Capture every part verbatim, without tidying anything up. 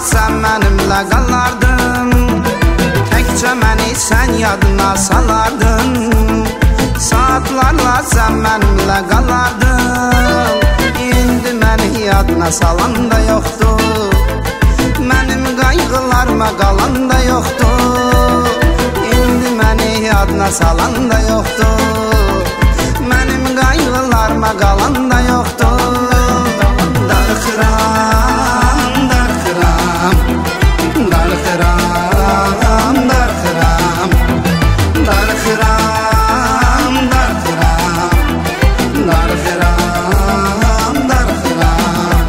sən mənimlə qalardın, təkcə məni sən yadına salardın. Saatlarla sən mənimlə qalardın, indi məni yadına salan da yoxdur, mənim qayğılarıma qalan da yoxdur. İndi məni yadına salan da yoxdur, mənim qayğılarıma qalan da yoxdur. Darıxıram, darıxıram, darıxıram, darıxıram, darıxıram, darıxıram, darıxıram, darıxıram.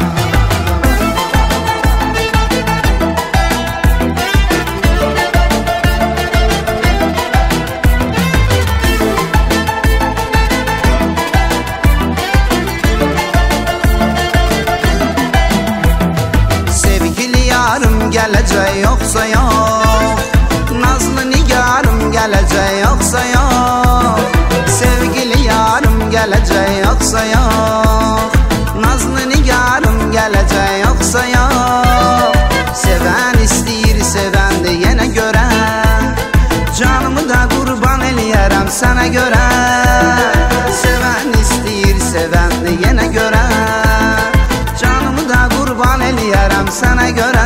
Gələcək yoxsa yox, nazlı nigarım gələcək yoxsa yox, sevgili yarım gələcək yoxsa yox, nazlı nigarım gələcək yoxsa yox. Sevən istəyir, sevən də yenə görə, canımı da qurban eləyərəm sənə görə. Sevən istəyir, sevən də yenə görə, canımı da qurban eləyərəm sənə görə.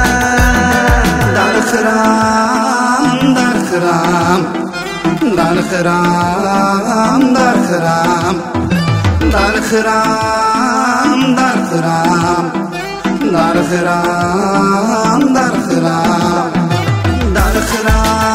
Darıxıram, darıxıram, darıxıram, darıxıram, darıxıram, darıxıram, darıxıram, darıxıram, darıxıram.